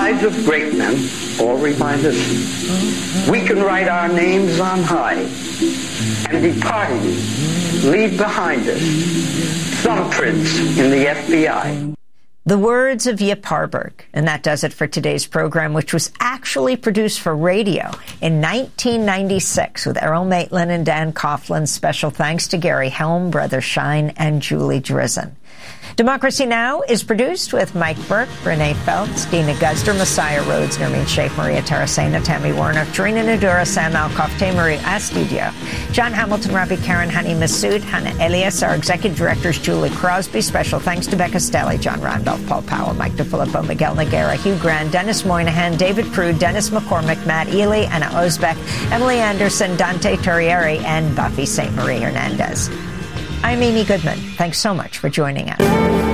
lives of great men all remind us we can write our names on high, and departing, leave behind us thumbprints in the FBI. The words of Yip Harburg. And that does it for today's program, which was actually produced for radio in 1996 with Errol Maitland and Dan Coughlin. Special thanks to Gary Helm, Brother Shine, and Julie Drizzen. Democracy Now! Is produced with Mike Burke, Renee Feltz, Dina Guzder, Messiah Rhodes, Nermeen Sheikh, Maria Taracena, Tammy Warnock, Tarina Nadura, Sam Alcoff, Marie Astidio, John Hamilton, Ravi Karen, Hani Massoud, Hannah Elias. Our executive directors, Julie Crosby. Special thanks to Becca Stelly, John Randolph, Paul Powell, Mike DeFilippo, Miguel Noguera, Hugh Grant, Dennis Moynihan, David Prude, Dennis McCormick, Matt Ely, Anna Osbeck, Emily Anderson, Dante Torrieri, and Buffy St. Marie Hernandez. I'm Amy Goodman. Thanks so much for joining us.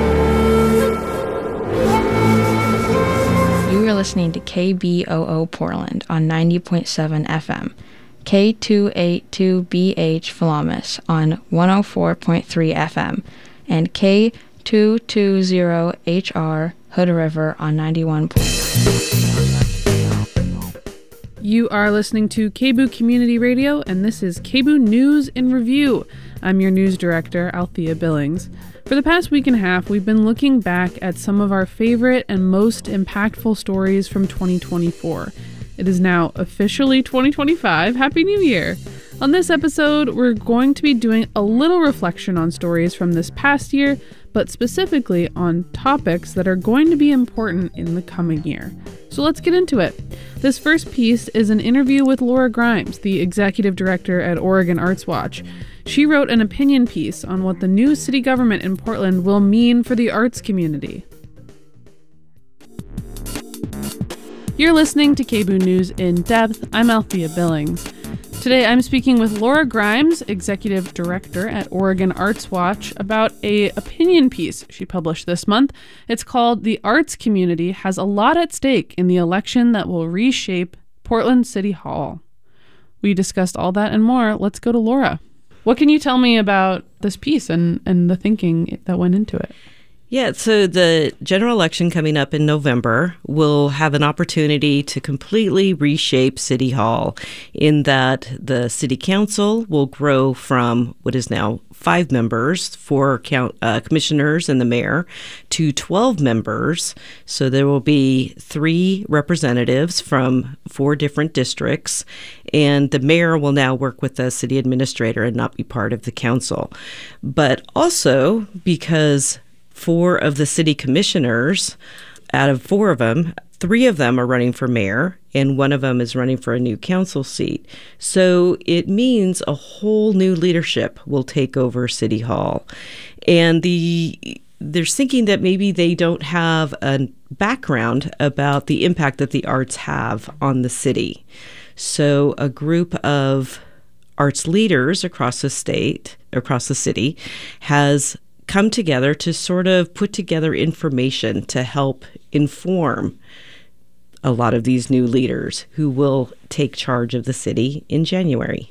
You are listening to KBOO Portland on 90.7 FM, K282BH Philomis on 104.3 FM, and K220HR Hood River on 91.9. You are listening to KBOO Community Radio, and this is KBOO News in Review. I'm your news director, Althea Billings. For the past week and a half, we've been looking back at some of our favorite and most impactful stories from 2024. It is now officially 2025. Happy New Year! On this episode, we're going to be doing a little reflection on stories from this past year, but specifically on topics that are going to be important in the coming year. So let's get into it. This first piece is an interview with Laura Grimes, the executive director at Oregon Arts Watch. She wrote an opinion piece on what the new city government in Portland will mean for the arts community. You're listening to KBOO News in Depth. I'm Althea Billings. Today I'm speaking with Laura Grimes, executive director at Oregon Arts Watch, about an opinion piece she published this month. It's called "The Arts Community Has a Lot at Stake in the Election That Will Reshape Portland City Hall." We discussed all that and more. Let's go to Laura. What can you tell me about this piece and the thinking that went into it? Yeah, so the general election coming up in November will have an opportunity to completely reshape City Hall in that the City Council will grow from what is now 5 members, 4 commissioners and the mayor, to 12 members. So there will be 3 representatives from 4 different districts, and the mayor will now work with the city administrator and not be part of the council. But also because 4 of the city commissioners, out of 4 of them, 3 of them are running for mayor, and 1 of them is running for a new council seat. So it means a whole new leadership will take over City Hall. And they're thinking that maybe they don't have a background about the impact that the arts have on the city. So a group of arts leaders across the city, has come together to sort of put together information to help inform a lot of these new leaders who will take charge of the city in January.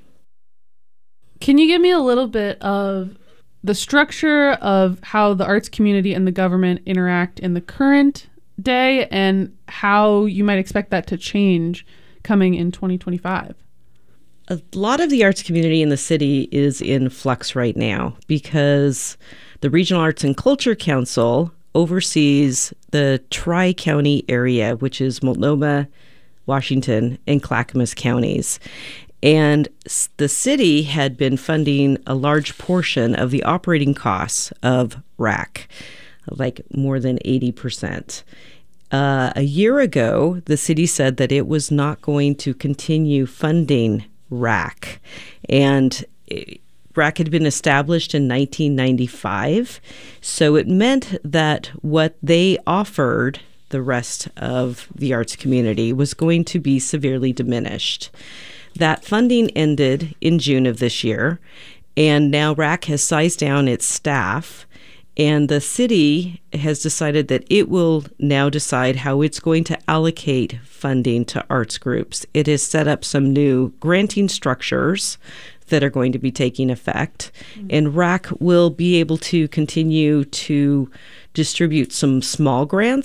Can you give me a little bit of the structure of how the arts community and the government interact in the current day and how you might expect that to change coming in 2025? A lot of the arts community in the city is in flux right now because the Regional Arts and Culture Council oversees the Tri-County area, which is Multnomah, Washington, and Clackamas counties. And the city had been funding a large portion of the operating costs of RAC, like more than 80%. A year ago, the city said that it was not going to continue funding RAC. And RAC had been established in 1995, so it meant that what they offered the rest of the arts community was going to be severely diminished. That funding ended in June of this year, and now RAC has sized down its staff, and the city has decided that it will now decide how it's going to allocate funding to arts groups. It has set up some new granting structures that are going to be taking effect. And RAC will be able to continue to distribute some small grants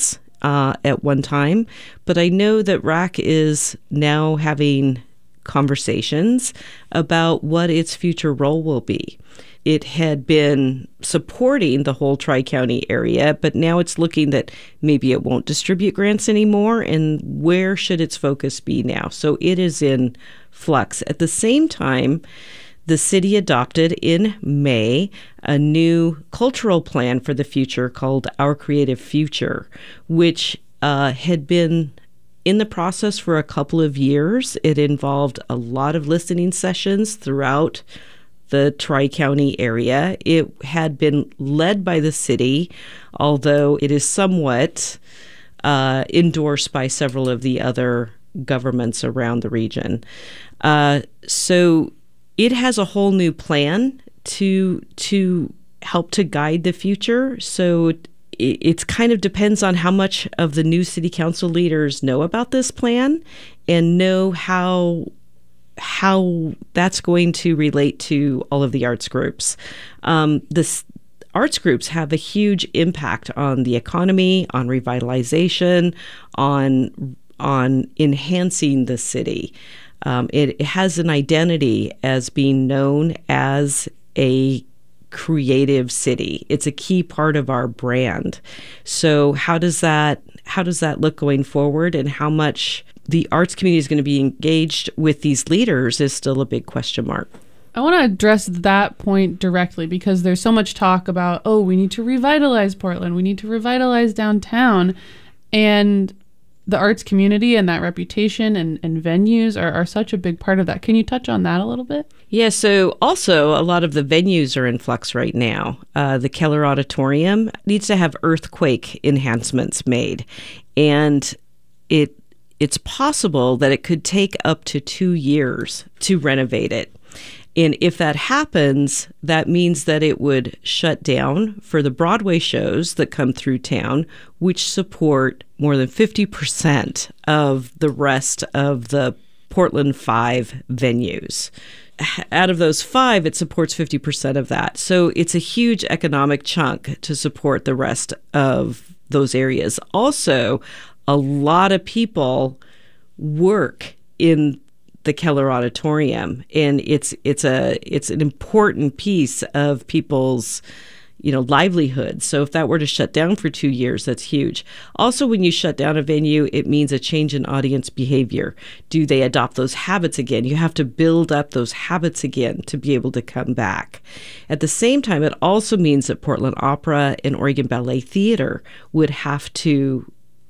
at one time, but I know that RAC is now having conversations about what its future role will be. It had been supporting the whole Tri-County area, but now it's looking that maybe it won't distribute grants anymore, and where should its focus be now? So it is in flux. At the same time, the city adopted in May a new cultural plan for the future called Our Creative Future, which had been in the process for a couple of years. It involved a lot of listening sessions throughout the Tri-County area. It had been led by the city, although it is somewhat endorsed by several of the other governments around the region. So it has a whole new plan to help to guide the future. So it kind of depends on how much of the new city council leaders know about this plan and know how that's going to relate to all of the arts groups. The arts groups have a huge impact on the economy, on revitalization, on enhancing the city. It has an identity as being known as a creative city. It's a key part of our brand. So how does that look going forward, and how much the arts community is going to be engaged with these leaders is still a big question mark. I want to address that point directly, because there's so much talk about, we need to revitalize Portland, we need to revitalize downtown, and the arts community and that reputation and venues are such a big part of that. Can you touch on that a little bit? Yeah, so also a lot of the venues are in flux right now. The Keller Auditorium needs to have earthquake enhancements made, and it's possible that it could take up to 2 years to renovate it. And if that happens, that means that it would shut down for the Broadway shows that come through town, which support more than 50% of the rest of the Portland 5 venues. Out of those 5, it supports 50% of that. So it's a huge economic chunk to support the rest of those areas. Also, a lot of people work in the Keller Auditorium, and it's an important piece of people's livelihood. So if that were to shut down for 2 years, that's huge. Also, when you shut down a venue, it means a change in audience behavior. Do they adopt those habits again? You have to build up those habits again to be able to come back. At the same time, it also means that Portland Opera and Oregon Ballet Theater would have to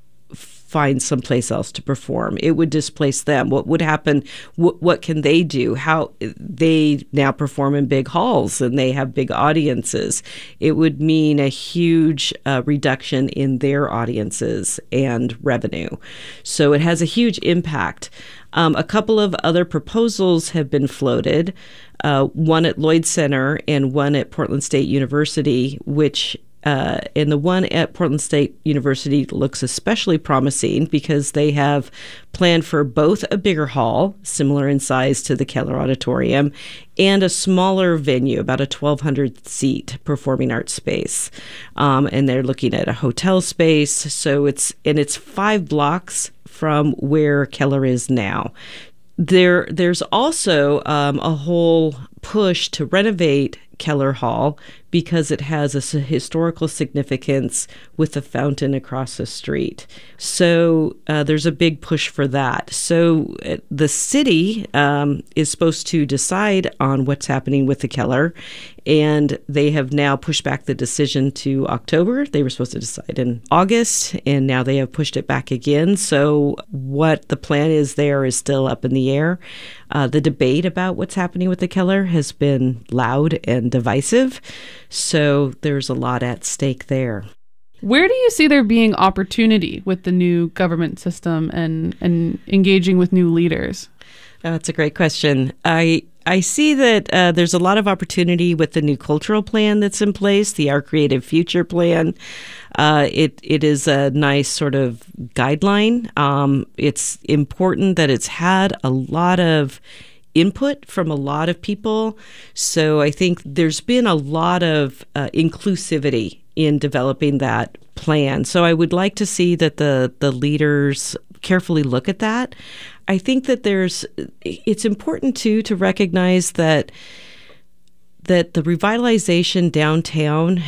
find someplace else to perform. It would displace them. What would happen? What can they do? How they now perform in big halls and they have big audiences. It would mean a huge reduction in their audiences and revenue. So it has a huge impact. A couple of other proposals have been floated, one at Lloyd Center and one at Portland State University, and the one at Portland State University looks especially promising because they have planned for both a bigger hall, similar in size to the Keller Auditorium, and a smaller venue, about a 1,200-seat performing arts space. And they're looking at a hotel space. So it's 5 blocks from where Keller is now. There's also a whole push to renovate Keller Hall because it has a historical significance with the fountain across the street. So there's a big push for that. So the city is supposed to decide on what's happening with the Keller, and they have now pushed back the decision to October. They were supposed to decide in August, and now they have pushed it back again. So what the plan is there is still up in the air. The debate about what's happening with the Keller has been loud and divisive, so there's a lot at stake there. Where do you see there being opportunity with the new government system and engaging with new leaders? That's a great question. I see that there's a lot of opportunity with the new cultural plan that's in place, the Our Creative Future plan. It is a nice sort of guideline. It's important that it's had a lot of input from a lot of people. So I think there's been a lot of inclusivity in developing that plan. So I would like to see that the leaders carefully look at that. I think that it's important too to recognize that the revitalization downtown,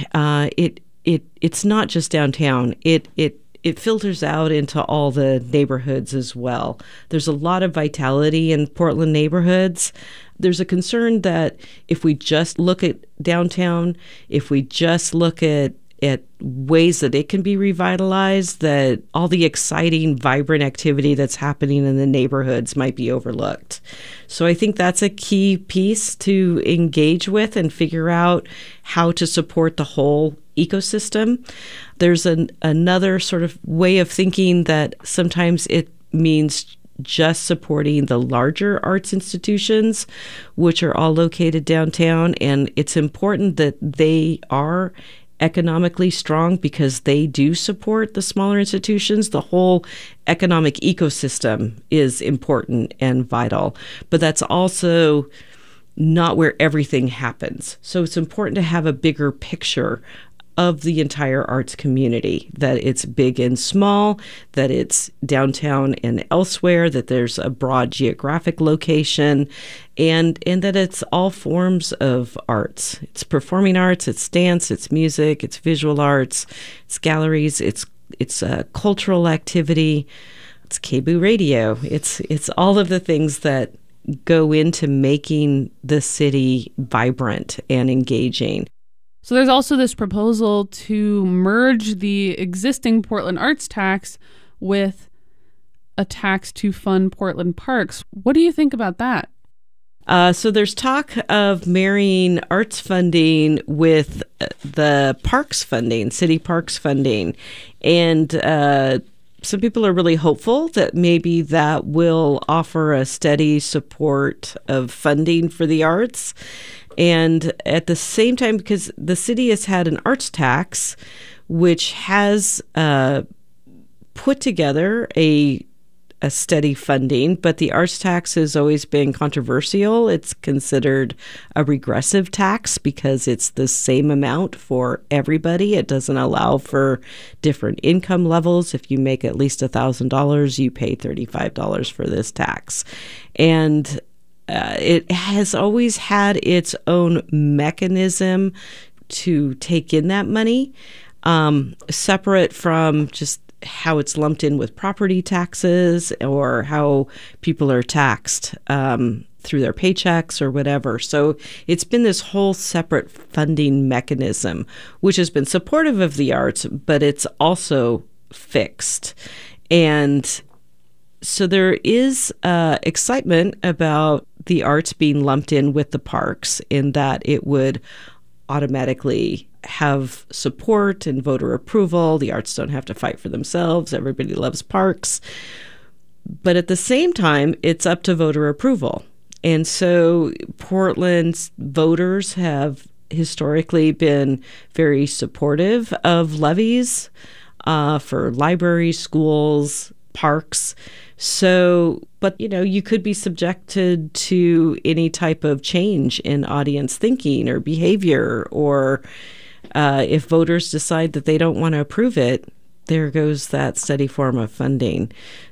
it's not just downtown. It filters out into all the neighborhoods as well. There's a lot of vitality in Portland neighborhoods. There's a concern that if we just look at downtown, if we just look at ways that it can be revitalized, that all the exciting, vibrant activity that's happening in the neighborhoods might be overlooked. So I think that's a key piece to engage with and figure out how to support the whole ecosystem. There's another sort of way of thinking that sometimes it means just supporting the larger arts institutions, which are all located downtown. And it's important that they are economically strong because they do support the smaller institutions. The whole economic ecosystem is important and vital, but that's also not where everything happens. So it's important to have a bigger picture of the entire arts community, that it's big and small, that it's downtown and elsewhere, that there's a broad geographic location, and that it's all forms of arts. It's performing arts, it's dance, it's music, it's visual arts, it's galleries, it's cultural activity, it's KBOO radio. It's all of the things that go into making the city vibrant and engaging. So there's also this proposal to merge the existing Portland Arts Tax with a tax to fund Portland parks. What do you think about that? So there's talk of marrying arts funding with the parks funding, city parks funding. And some people are really hopeful that maybe that will offer a steady support of funding for the arts. And at the same time, because the city has had an arts tax, which has put together a steady funding, but the arts tax has always been controversial. It's considered a regressive tax because it's the same amount for everybody. It doesn't allow for different income levels. If you make at least $1,000, you pay $35 for this tax. And it has always had its own mechanism to take in that money, separate from just how it's lumped in with property taxes or how people are taxed through their paychecks or whatever. So it's been this whole separate funding mechanism, which has been supportive of the arts, but it's also fixed. And so there is excitement about the arts being lumped in with the parks, in that it would automatically have support and voter approval. The arts don't have to fight for themselves. Everybody loves parks. But at the same time, it's up to voter approval. And so Portland's voters have historically been very supportive of levies for libraries, schools, parks. So, but you could be subjected to any type of change in audience thinking or behavior, or if voters decide that they don't want to approve it, there goes that steady form of funding.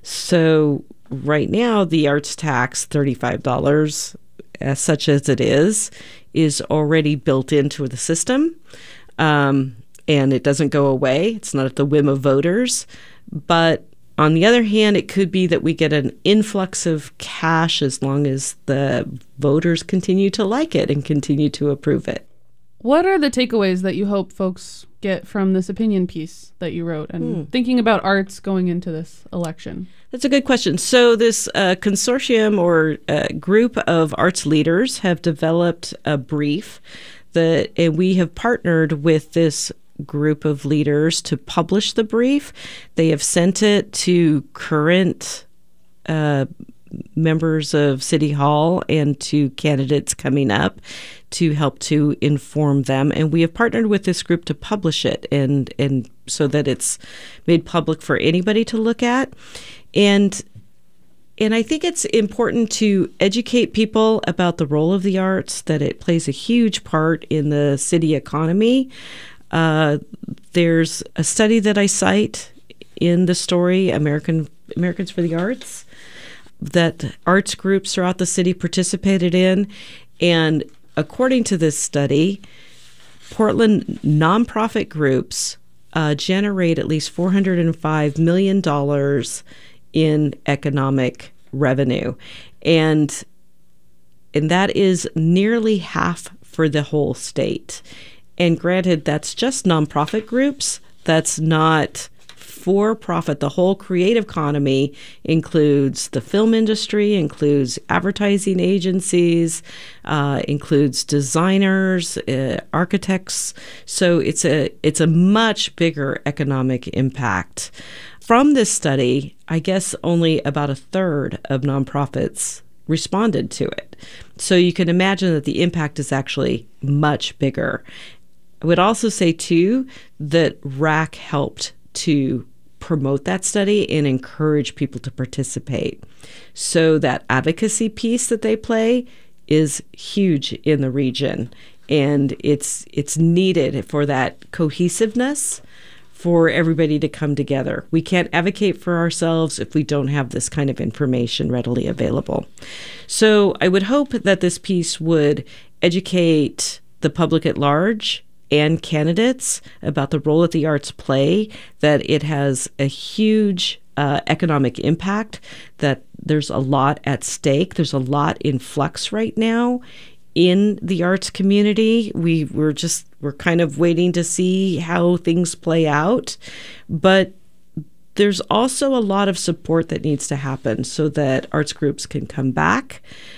So right now, the arts tax, $35, as such as it is already built into the system. And it doesn't go away. It's not at the whim of voters. But on the other hand, it could be that we get an influx of cash as long as the voters continue to like it and continue to approve it. What are the takeaways that you hope folks get from this opinion piece that you wrote and thinking about arts going into this election? That's a good question. So this consortium or group of arts leaders have developed a brief and we have partnered with this group of leaders to publish the brief. They have sent it to current members of City Hall and to candidates coming up to help to inform them. And we have partnered with this group to publish it and so that it's made public for anybody to look at. And I think it's important to educate people about the role of the arts, that it plays a huge part in the city economy. There's a study that I cite in the story, Americans for the Arts, that arts groups throughout the city participated in. And according to this study, Portland nonprofit groups generate at least $405 million in economic revenue. And that is nearly half for the whole state. And granted, that's just nonprofit groups. That's not for-profit. The whole creative economy includes the film industry, includes advertising agencies, includes designers, architects. So it's a much bigger economic impact. From this study, I guess only about a third of nonprofits responded to it. So you can imagine that the impact is actually much bigger. I would also say, too, that RAC helped to promote that study and encourage people to participate. So that advocacy piece that they play is huge in the region, and it's needed for that cohesiveness for everybody to come together. We can't advocate for ourselves if we don't have this kind of information readily available. So I would hope that this piece would educate the public at large and candidates about the role that the arts play, that it has a huge economic impact, that there's a lot at stake. There's a lot in flux right now in the arts community. We're kind of waiting to see how things play out. But there's also a lot of support that needs to happen so that arts groups can come back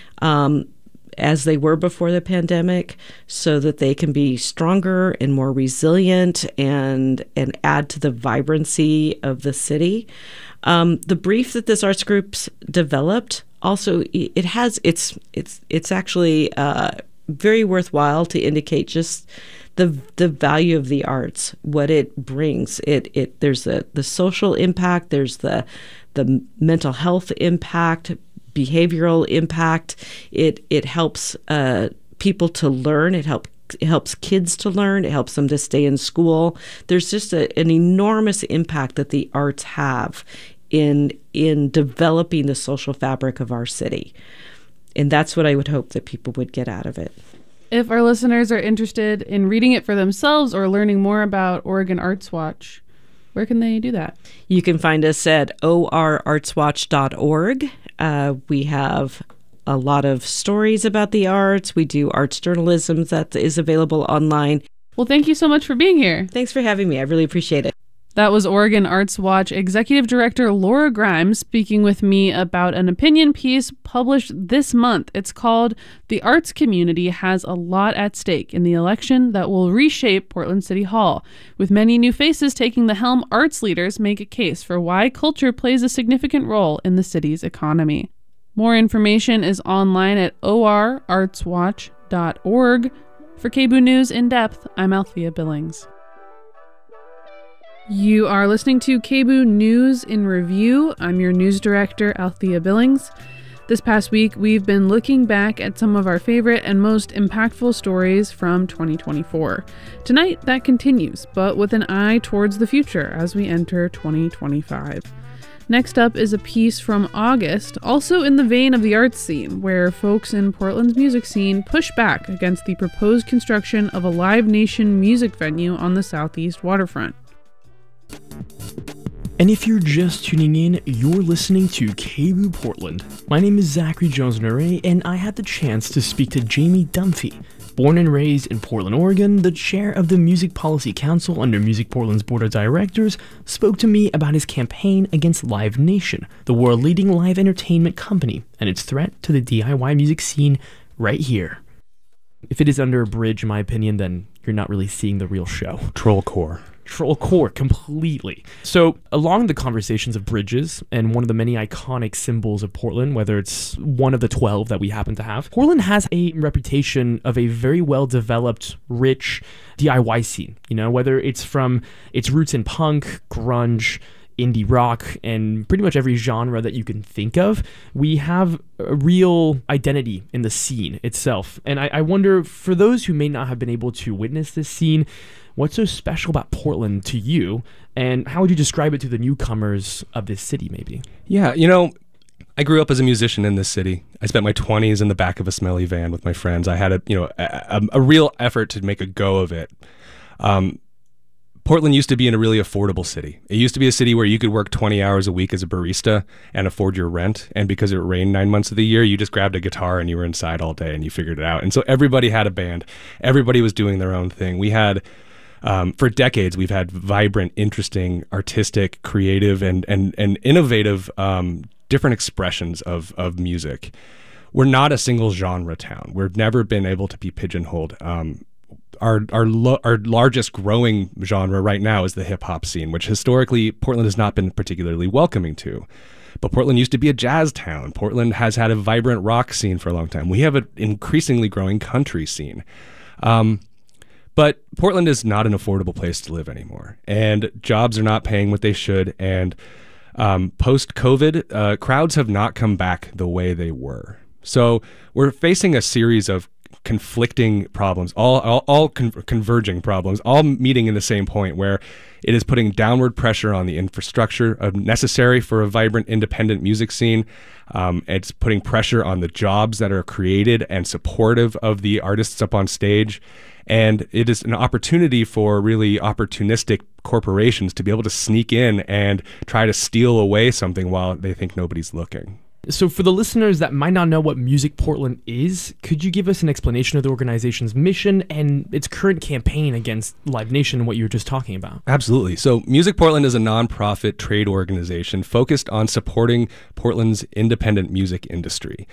as they were before the pandemic, so that they can be stronger and more resilient and add to the vibrancy of the city. The brief that this arts groups developed also, it's actually very worthwhile to indicate just the value of the arts, what it brings. There's the social impact, there's the mental health impact, behavioral impact. It helps people to learn. It helps kids to learn. It helps them to stay in school. There's just an enormous impact that the arts have in developing the social fabric of our city. And that's what I would hope that people would get out of it. If our listeners are interested in reading it for themselves or learning more about Oregon Arts Watch, where can they do that? You can find us at orartswatch.org. We have a lot of stories about the arts. We do arts journalism that is available online. Well, thank you so much for being here. Thanks for having me. I really appreciate it. That was Oregon Arts Watch Executive Director Laura Grimes speaking with me about an opinion piece published this month. It's called "The Arts Community Has a Lot at Stake in the Election That Will Reshape Portland City Hall." With many new faces taking the helm, arts leaders make a case for why culture plays a significant role in the city's economy. More information is online at orartswatch.org. For KBOO News In Depth, I'm Althea Billings. You are listening to KBOO News in Review. I'm your news director, Althea Billings. This past week, we've been looking back at some of our favorite and most impactful stories from 2024. Tonight, that continues, but with an eye towards the future as we enter 2025. Next up is a piece from August, also in the vein of the arts scene, where folks in Portland's music scene push back against the proposed construction of a Live Nation music venue on the southeast waterfront. And if you're just tuning in, you're listening to KBOO Portland. My name is Zachary Jones-Nuray, and I had the chance to speak to Jamie Dunphy. Born and raised in Portland, Oregon, the chair of the Music Policy Council under Music Portland's Board of Directors spoke to me about his campaign against Live Nation, the world-leading live entertainment company, and its threat to the DIY music scene right here. If it is under a bridge, in my opinion, then you're not really seeing the real show. Trollcore, completely. So, along the conversations of bridges, and one of the many iconic symbols of Portland, whether it's one of the 12 that we happen to have, Portland has a reputation of a very well-developed, rich DIY scene. You know, whether it's from its roots in punk, grunge, indie rock, and pretty much every genre that you can think of. We have a real identity in the scene itself. And I wonder, for those who may not have been able to witness this scene, what's so special about Portland to you, and how would you describe it to the newcomers of this city, maybe? Yeah, I grew up as a musician in this city. I spent my 20s in the back of a smelly van with my friends. I had a real effort to make a go of it. Portland used to be in a really affordable city. It used to be a city where you could work 20 hours a week as a barista and afford your rent. And because it rained 9 months of the year, you just grabbed a guitar and you were inside all day and you figured it out. And so everybody had a band. Everybody was doing their own thing. We had, for decades, we've had vibrant, interesting, artistic, creative, and innovative different expressions of music. We're not a single genre town. We've never been able to be pigeonholed. Our largest growing genre right now is the hip hop scene, which historically Portland has not been particularly welcoming to. But Portland used to be a jazz town. Portland has had a vibrant rock scene for a long time. We have an increasingly growing country scene. But Portland is not an affordable place to live anymore, and jobs are not paying what they should. And post-COVID, crowds have not come back the way they were. So we're facing a series of conflicting problems, all converging problems, all meeting in the same point, where it is putting downward pressure on the infrastructure necessary for a vibrant, independent music scene. It's putting pressure on the jobs that are created and supportive of the artists up on stage. And it is an opportunity for really opportunistic corporations to be able to sneak in and try to steal away something while they think nobody's looking. So for the listeners that might not know what Music Portland is, could you give us an explanation of the organization's mission and its current campaign against Live Nation and what you were just talking about? Absolutely. So Music Portland is a nonprofit trade organization focused on supporting Portland's independent music industry.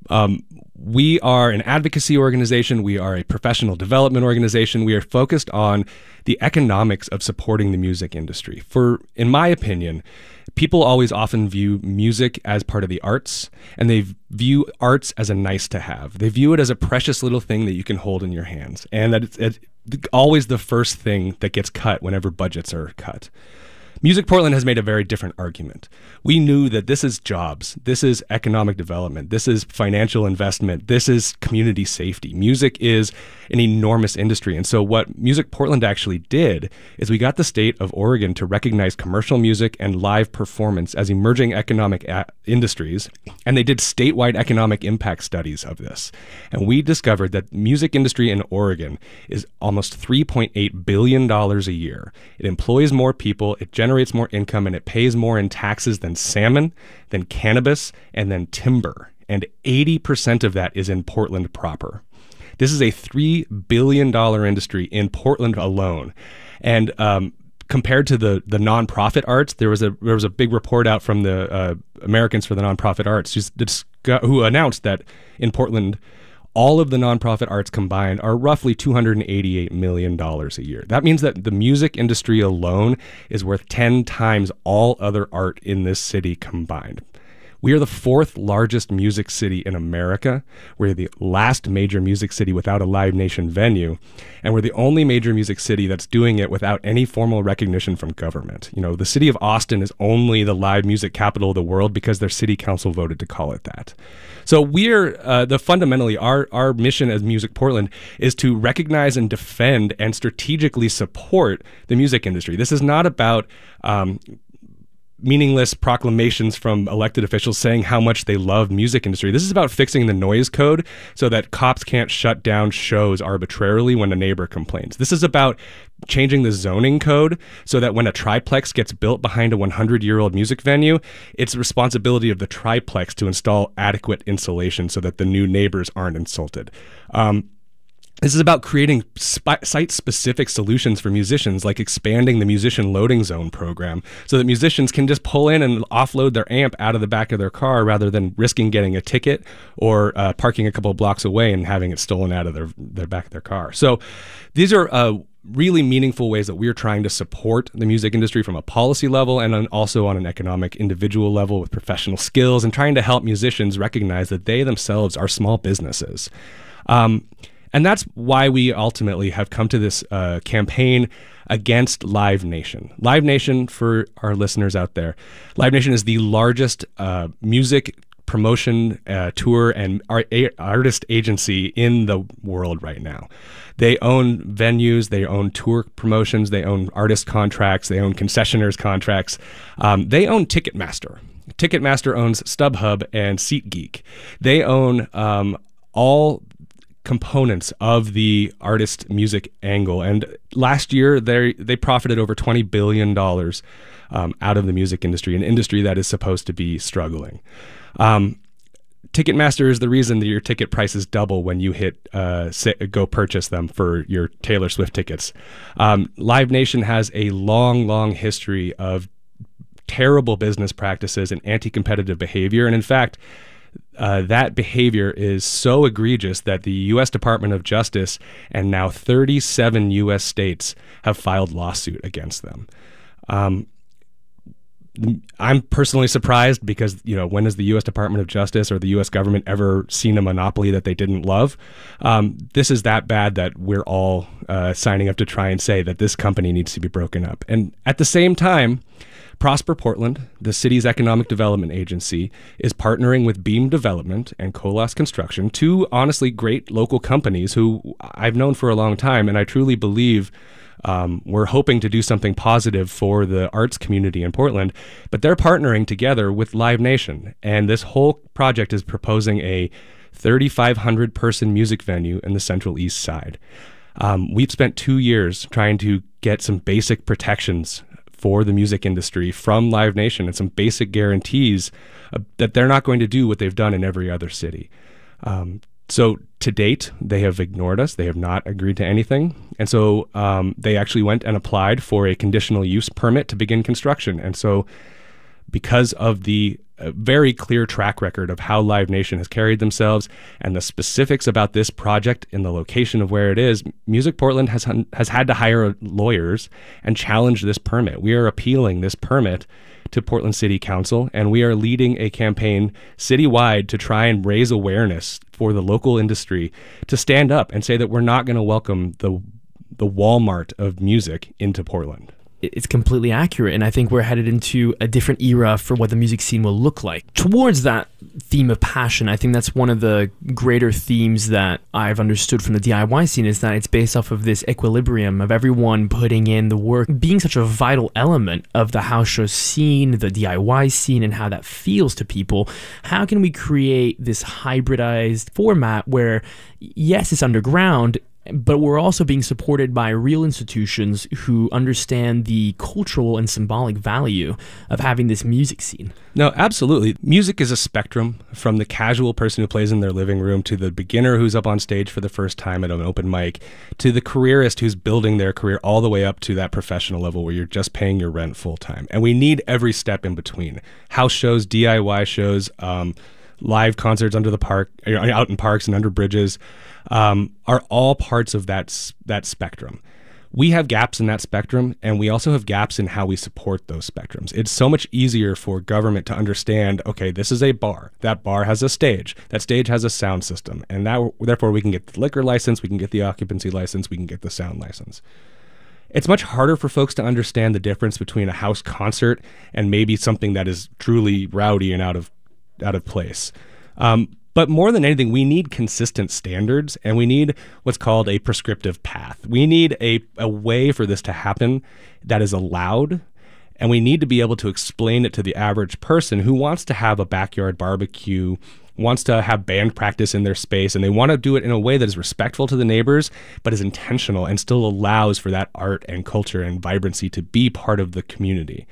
We are an advocacy organization. We are a professional development organization. We are focused on the economics of supporting the music industry. In my opinion, people always often view music as part of the arts, and they view arts as a nice to have. They view it as a precious little thing that you can hold in your hands, and that it's always the first thing that gets cut whenever budgets are cut. Music Portland has made a very different argument. We knew that this is jobs, this is economic development, this is financial investment, this is community safety. Music is an enormous industry. And so what Music Portland actually did is we got the state of Oregon to recognize commercial music and live performance as emerging economic industries, and they did statewide economic impact studies of this. And we discovered that music industry in Oregon is almost $3.8 billion a year. It employs more people, it generates more income, and it pays more in taxes than salmon, than cannabis, and then timber. And 80% of that is in Portland proper. This is a $3 billion industry in Portland alone. And compared to the nonprofit arts, there was a big report out from the Americans for the Nonprofit Arts who announced that in Portland, all of the nonprofit arts combined are roughly $288 million a year. That means that the music industry alone is worth 10 times all other art in this city combined. We are the fourth largest music city in America. We're the last major music city without a Live Nation venue. And we're the only major music city that's doing it without any formal recognition from government. You know, the city of Austin is only the live music capital of the world because their city council voted to call it that. So we're fundamentally our mission as Music Portland is to recognize and defend and strategically support the music industry. This is not about meaningless proclamations from elected officials saying how much they love music industry. This is about fixing the noise code so that cops can't shut down shows arbitrarily when a neighbor complains. This is about changing the zoning code so that when a triplex gets built behind a 100-year-old music venue, it's the responsibility of the triplex to install adequate insulation so that the new neighbors aren't insulted. This is about creating site-specific solutions for musicians, like expanding the musician loading zone program so that musicians can just pull in and offload their amp out of the back of their car rather than risking getting a ticket or parking a couple of blocks away and having it stolen out of their back of their car. So these are really meaningful ways that we're trying to support the music industry from a policy level and also on an economic individual level with professional skills and trying to help musicians recognize that they themselves are small businesses. And that's why we ultimately have come to this campaign against Live Nation. Live Nation, for our listeners out there, Live Nation is the largest music promotion, tour, and artist agency in the world right now. They own venues, they own tour promotions, they own artist contracts, they own concessionaires contracts. They own Ticketmaster. Ticketmaster owns StubHub and SeatGeek. They own all components of the artist music angle. And last year, they profited over $20 billion out of the music industry, an industry that is supposed to be struggling. Ticketmaster is the reason that your ticket prices double when you hit go purchase them for your Taylor Swift tickets. Live Nation has a long history of terrible business practices and anti-competitive behavior. And in fact, that behavior is so egregious that the U.S. Department of Justice and now 37 U.S. states have filed lawsuit against them. I'm personally surprised because, when has the U.S. Department of Justice or the U.S. government ever seen a monopoly that they didn't love? This is that bad that we're all signing up to try and say that this company needs to be broken up. And at the same time, Prosper Portland, the city's economic development agency, is partnering with Beam Development and Colas Construction, two honestly great local companies who I've known for a long time, and I truly believe we're hoping to do something positive for the arts community in Portland, but they're partnering together with Live Nation, and this whole project is proposing a 3,500 person music venue in the Central East Side. We've spent 2 years trying to get some basic protections for the music industry from Live Nation and some basic guarantees that they're not going to do what they've done in every other city. So to date, they have ignored us. They have not agreed to anything. And so they actually went and applied for a conditional use permit to begin construction. And so because of the very clear track record of how Live Nation has carried themselves and the specifics about this project in the location of where it is, Music Portland has had to hire lawyers and challenge this permit. We are appealing this permit to Portland City Council, and we are leading a campaign citywide to try and raise awareness for the local industry to stand up and say that we're not going to welcome the Walmart of music into Portland. It's completely accurate, and I think we're headed into a different era for what the music scene will look like. Towards that theme of passion, I think that's one of the greater themes that I've understood from the DIY scene, is that it's based off of this equilibrium of everyone putting in the work, being such a vital element of the house show scene, the DIY scene, and how that feels to people. How can we create this hybridized format where, yes, it's underground, but we're also being supported by real institutions who understand the cultural and symbolic value of having this music scene? No, absolutely. Music is a spectrum, from the casual person who plays in their living room to the beginner who's up on stage for the first time at an open mic to the careerist who's building their career all the way up to that professional level where you're just paying your rent full time. And we need every step in between. House shows, DIY shows, live concerts under the park, out in parks and under bridges, are all parts of that spectrum. We have gaps in that spectrum, and we also have gaps in how we support those spectrums. It's so much easier for government to understand, okay, this is a bar. That bar has a stage. That stage has a sound system. And therefore, we can get the liquor license, we can get the occupancy license, we can get the sound license. It's much harder for folks to understand the difference between a house concert and maybe something that is truly rowdy and out of place. But more than anything, we need consistent standards, and we need what's called a prescriptive path. We need a way for this to happen that is allowed, and we need to be able to explain it to the average person who wants to have a backyard barbecue, wants to have band practice in their space, and they want to do it in a way that is respectful to the neighbors, but is intentional and still allows for that art and culture and vibrancy to be part of the community.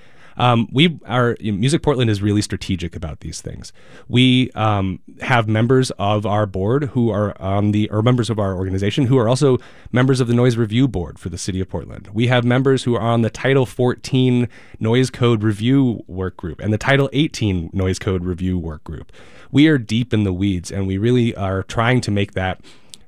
Music Portland is really strategic about these things. We have members of our board who are members of our organization who are also members of the Noise Review Board for the City of Portland. We have members who are on the Title 14 Noise Code Review Work Group and the Title 18 Noise Code Review Work Group. We are deep in the weeds, and we really are trying to make that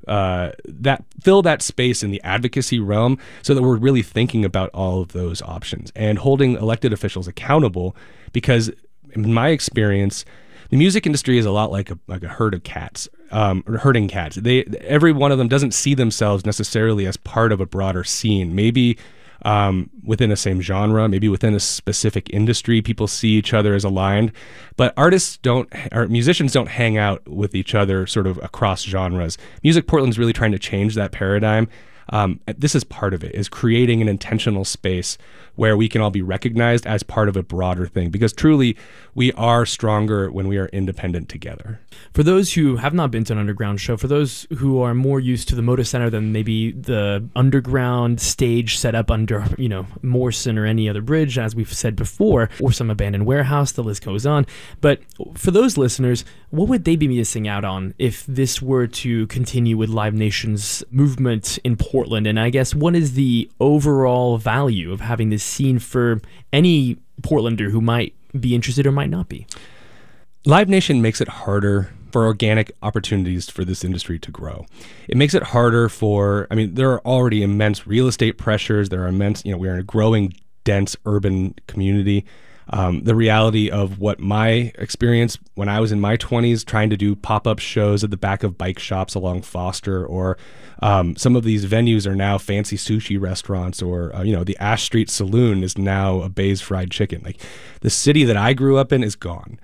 fill that space in the advocacy realm so that we're really thinking about all of those options and holding elected officials accountable, because in my experience, the music industry is a lot like a herd of cats, herding cats. Every one of them doesn't see themselves necessarily as part of a broader scene. Maybe within the same genre, maybe within a specific industry, people see each other as aligned, but musicians don't hang out with each other sort of across genres. Music Portland's really trying to change that paradigm. This is part of it, is creating an intentional space where we can all be recognized as part of a broader thing, because truly we are stronger when we are independent together. For those who have not been to an underground show, for those who are more used to the Moda Center than maybe the underground stage set up under, Morrison or any other bridge, as we've said before, or some abandoned warehouse, the list goes on. But for those listeners, what would they be missing out on if this were to continue with Live Nation's movement in Portland? And I guess, what is the overall value of having this scene for any Portlander who might be interested or might not be? Live Nation makes it harder for organic opportunities for this industry to grow. It makes it harder there are already immense real estate pressures. There are immense, we're in a growing, dense urban community. The reality of what my experience when I was in my 20s trying to do pop-up shows at the back of bike shops along Foster, or some of these venues are now fancy sushi restaurants, or the Ash Street Saloon is now a Bay's Fried Chicken. Like, the city that I grew up in is gone.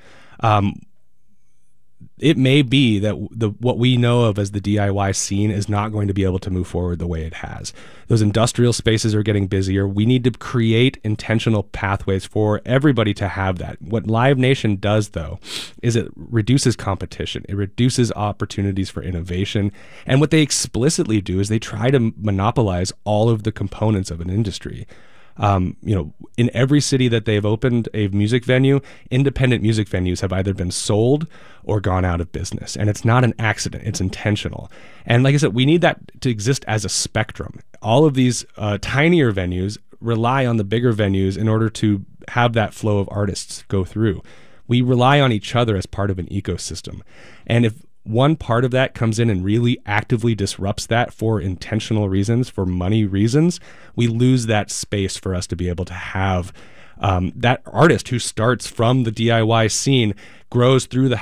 It may be that what we know of as the DIY scene is not going to be able to move forward the way it has. Those industrial spaces are getting busier. We need to create intentional pathways for everybody to have that. What Live Nation does, though, is it reduces competition. It reduces opportunities for innovation. And what they explicitly do is they try to monopolize all of the components of an industry. In every city that they've opened a music venue, independent music venues have either been sold or gone out of business. And it's not an accident, it's intentional. And like I said, we need that to exist as a spectrum. All of these tinier venues rely on the bigger venues in order to have that flow of artists go through. We rely on each other as part of an ecosystem. And if one part of that comes in and really actively disrupts that for intentional reasons, for money reasons, we lose that space for us to be able to have that artist who starts from the DIY scene, grows through the